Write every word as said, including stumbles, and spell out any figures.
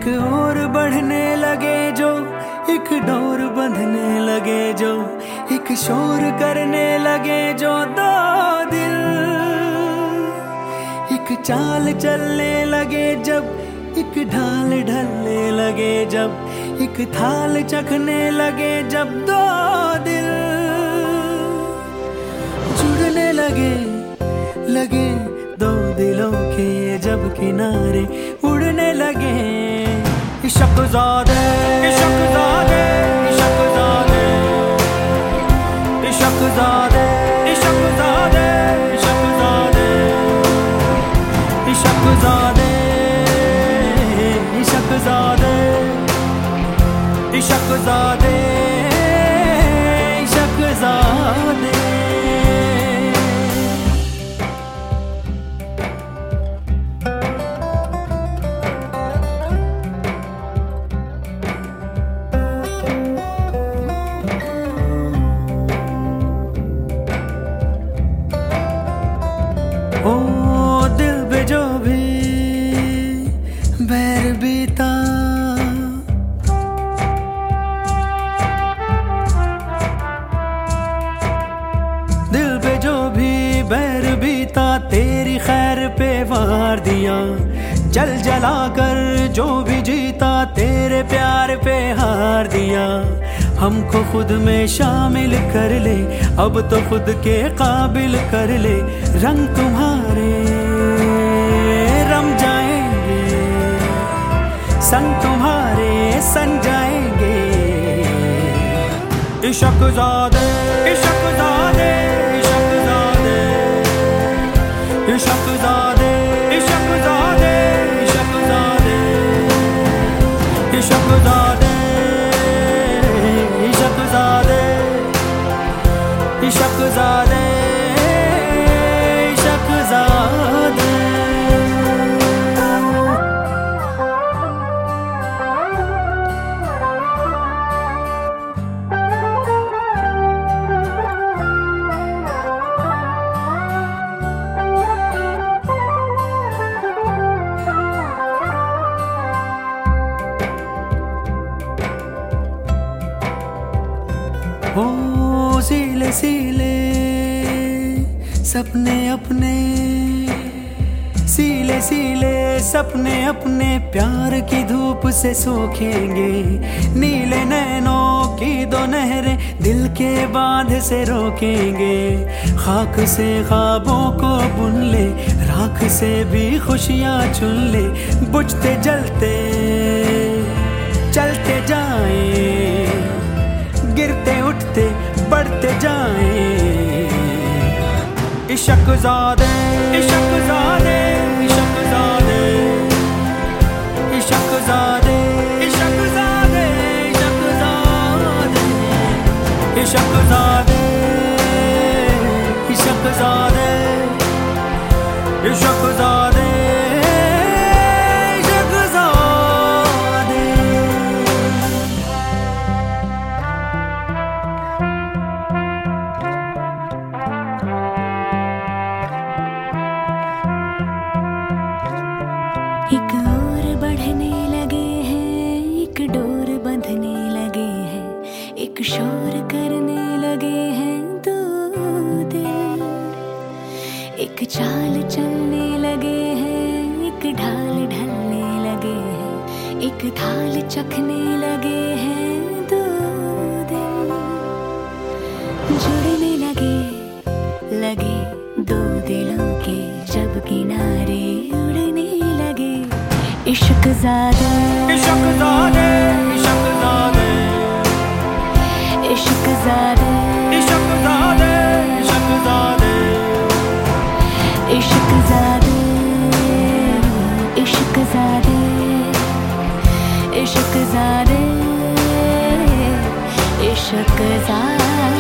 एक और बढ़ने लगे जो, एक डोर बंधने लगे जो, एक शोर करने लगे जो दो दिल, एक चाल चलने लगे जब, एक ढाल ढलने लगे जब, एक थाल चखने लगे जब दो दिल जुड़ने लगे, लगे दो दिलों के जब किनारे उड़ने लगे। इश्क ज़ादे, इश्क ज़ादे, इश्क ज़ादे, इश्क ज़ादे, इश्क ज़ादे, इश्क ज़ादे, इश्क ज़ादे, इश्क ज़ादे, इश्क ज़ादे, इश्क ज़ादे। ओ दिल पे जो भी बैर बीता, दिल पे जो भी बैर बीता, तेरी खैर पे वार दिया। जल जला कर जो भी जीता, तेरे प्यार पे हार दिया। हमको खुद में शामिल कर ले, अब तो खुद के काबिल कर ले। रंग तुम्हारे रम जाएंगे, संग तुम्हारे सन जाएंगे। इश्क ज़ादे, इश्क ज़ादे, इश्क ज़ादे, इश्क ज़ादे, इश्क ज़ादे, इश्क ज़ादे, इश्क ज़ादे, इश्क ज़ादे, इश्क ज़ादे, इश्क ज़ादे। ओ सीले सीले सपने अपने, सीले सीले सपने अपने, प्यार की धूप से सूखेंगे। नीले नैनों की दो नहरें दिल के बांध से रोकेंगे। खाक से ख्वाबों को बुन ले, राख से भी खुशियाँ चुन ले। बुझते जलते चलते जाएं, गिरते उठते बढ़ते जाएं। इश्क ज़ादे, इश्क ज़ादे, इश्क ज़ादे, इश्क ज़ादे, इश्क ज़ादे, इश्क ज़ादे, इश्क ज़ादे, इश्क ज़ादे, इश्क ज़ादे। एक और बढ़ने लगे हैं, एक डोर बंधने लगे हैं, एक शोर करने लगे हैं दो दिल। एक चाल चलने लगे हैं, एक ढाल ढलने लगे हैं, एक थाल चखने लगे हैं दो दिल। जुड़ने लगे, लगे दो दिलों के जब किनारे उड़ने लगे। इश्क ज़ादे, इश्क ज़ादे, इश्क ज़ादे, इश्क ज़ादे, इश्क ज़ादे, इश्क ज़ादे, इश्क ज़ादे, इश्क ज़ादे, इश्क ज़ादे, इश्क ज़ादे।